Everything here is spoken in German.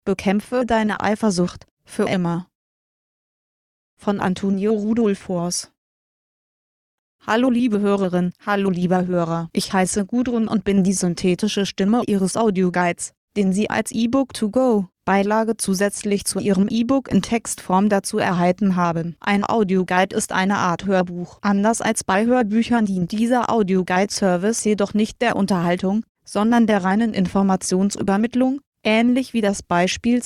Bekämpfe deine Eifersucht, für immer. Von Antonio Rudolph Force. Hallo liebe Hörerin, hallo lieber Hörer. Ich heiße Gudrun und bin die synthetische Stimme Ihres Audioguides, den Sie als E-Book to go Beilage zusätzlich zu Ihrem E-Book in Textform dazu erhalten haben. Ein Audioguide ist eine Art Hörbuch. Anders als bei Hörbüchern dient dieser Audioguide-Service jedoch nicht der Unterhaltung, sondern der reinen Informationsübermittlung, ähnlich wie das Beispiel